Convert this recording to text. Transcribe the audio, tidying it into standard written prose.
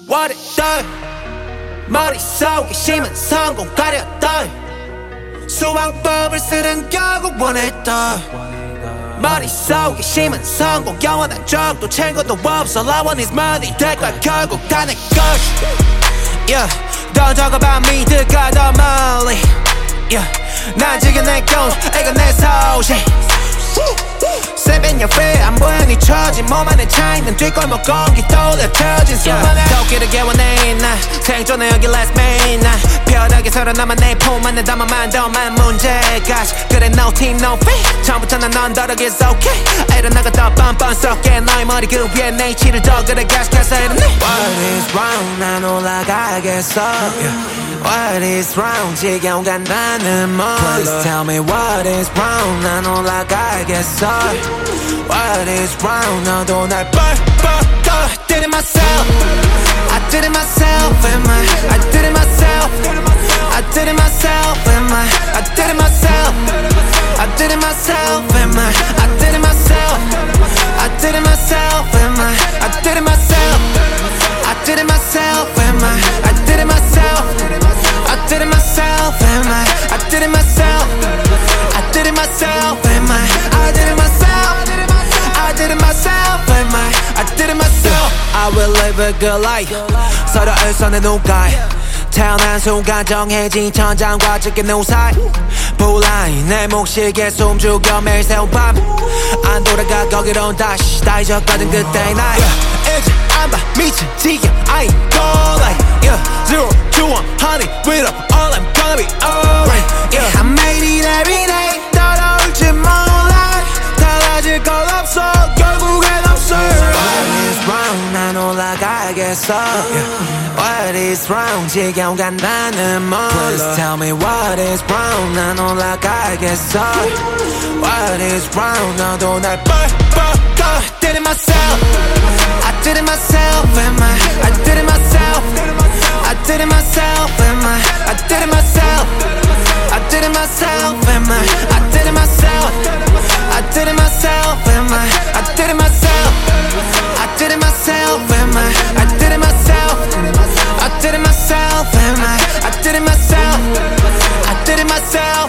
What it do? 머릿속에 심은 성공 가렸다. 수왕법을 쓰는 결국 원했다. 머릿속에 심은 성공 영원한 적도 친구도 없어. All I want is money. 대가 결국 다 내 것이. Yeah. 더 적어봐 미드가 더 멀리. Yeah. 난 지금 내 건 이건 내 소식. Step in your feet 안 보여 네 처지 몸 안에 차있는 뒷골목 공기 떠올려 터진 수많은 도끼를 개원해 나 생존해 여기 last main 나 편하게 살아남아 내 품 안에 담아만 더만 문제가 그래 no team no fee 처음부터 난 언더럭 is okay 일어나가 더 뻔뻔 썩게 너의 머리 그 위에 내 치를 더 그래 계속해서 일어나 What is wrong 난 올라가겠어 What is wrong 지겨운 간다는 뭐 Please tell me what is wrong 난 올라가겠어 What is wrong 너도 날 뻘뻘 I did it myself I did it myself I did it myself I did it myself I did it myself I did it myself I did it myself I did it myself I did it myself I did it myself I did it myself I did it myself I did it myself I did it myself I did it myself I did it myself I did it myself I will live a good life 서로의 손에 누가 태어난 순간 정해진 천장과 짙게 누사이 불라인 내 몫이게 숨죽여 매일 새운 밤 안 돌아가 거기론 다시 다 잊었거든 그때의 날 이제 안 봐 미친 지겨 I ain't go like yeah 0 to 100 with up all I'm gonna be alright yeah I made it every day 따라올지 몰라 달라질 건 없어 결국엔 없어 What is wrong 난 올라가겠어 What is wrong 지겨운 간다는 몰라 Please tell me what is wrong 난 올라가겠어 What is wrong 너도 날 뻘뻘 I did it myself I did it myself I did it myself I did it myself I did it myself I did it myself I did it myself I did it myself I did it myself I did it myself I did it myself I did it myself I did it myself I did it myself